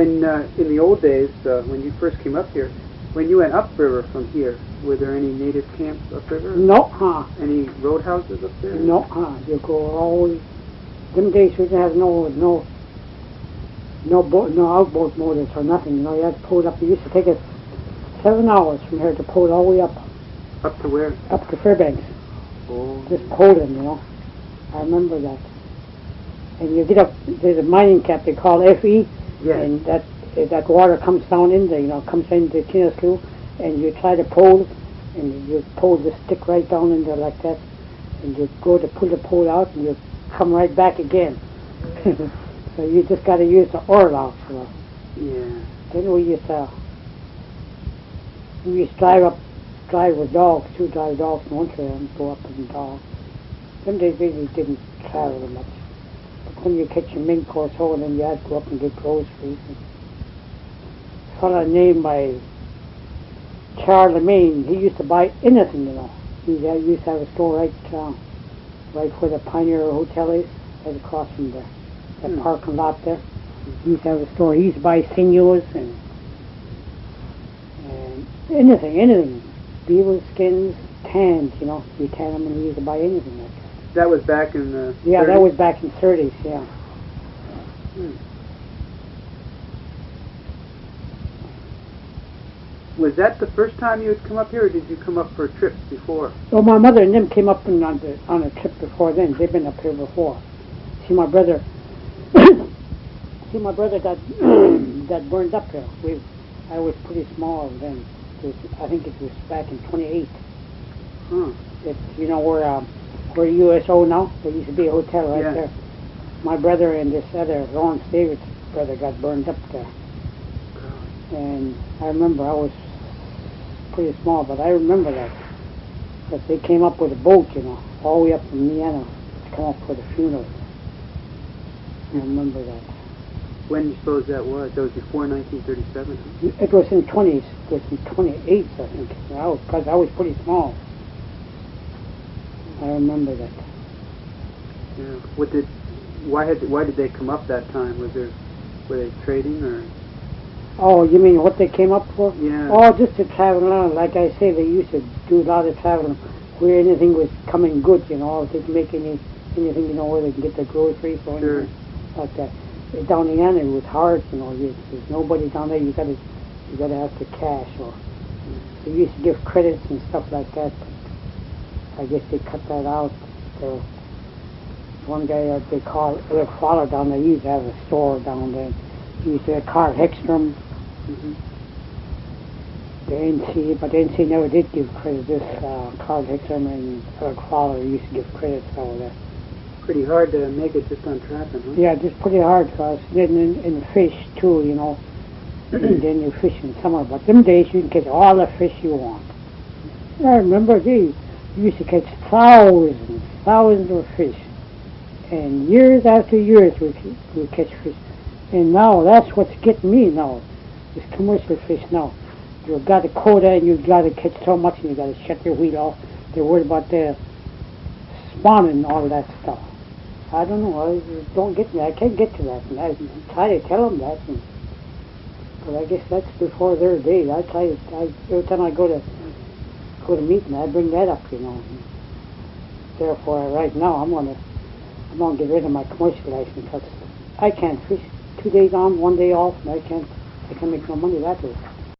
When in the old days, when you first came up here, when you went upriver from here, were there any native camps upriver? No, Any roadhouses up there? No, you go always. Them days we didn't have no boat, no outboard motors or nothing. You know, you had to pull it up. It used to take us 7 hours from here to pull it all the way up. Up to where? Up to Fairbanks. Oh. Just pulling, you know. I remember that. And you get up, there's a mining camp they call FE, Yes. and that water comes down in there, you know, comes into Kinneslew, and you try to pull, and you pull the stick right down in there like that, and you go to pull the pole out, and you come right back again. So you just got to use the oar out, you know. Yeah. Then we used to drive with dogs, drive dogs in one trailer and go up and down. Them days really didn't travel much. But when you catch a mink or so, then you had to go up and get groceries. A fellow named by Charlie Main, he used to buy anything, you know. He used to have a store right where the Pioneer Hotel is, right across from there. That parking lot there. He used to have a store. He used to buy sinews and anything. Beaver skins, tans, you know. You tan them and he used to buy anything like that. That was back in the 30s? That was back in the 30s, yeah. Was that the first time you had come up here, or did you come up for trips before? Oh, my mother and them came up on a trip before then. They've been up here before. See, my brother got burned up here. I was pretty small then. I think it was back in 28. You know where USO now? There used to be a hotel right there. My brother and this other, Lawrence David's brother, got burned up there. And I remember I was pretty small, but I remember that. Because they came up with a boat, you know, all the way up from Vienna to come up for the funeral. I remember that. When do you suppose that was? That was before 1937? It was in 20s. It was in 28, I think. Because I was pretty small. I remember that. Yeah. Why did they come up that time? Were they trading or? Oh, you mean what they came up for? Yeah. Oh, just to travel around. Like I say, they used to do a lot of traveling where anything was coming good, you know, if they could make anything, you know, where they can get their groceries or anything like that. Down in Anna, it was hard, you know. There's nobody down there. You gotta have the cash, or they used to give credits and stuff like that. But I guess they cut that out. So one guy they call Eric Fowler down there. He used to have a store down there. He used to have Carl Heckstrom, the NC, but the NC never did give credit. This Carl Heckstrom and Eric Fowler used to give credits over there. Pretty hard to make it just on trapping, huh? Yeah, just pretty hard, because then in fish too, you know. Then you fish in summer, but them days you can catch all the fish you want. I remember you used to catch thousands of fish, and years after years we catch fish. And now that's what's getting me now, this commercial fish now. You've got a quota and you've got to catch so much, and you've got to shut your wheel off. They're worried about the spawning and all that stuff. I don't know. I don't get me. I can't get to that. And I try to tell them that, but I guess that's before their day. Every time I go to meeting, I bring that up, you know. Therefore, right now I'm gonna get rid of my commercial license, because I can't fish 2 days on, 1 day off, and I can't make no money that way.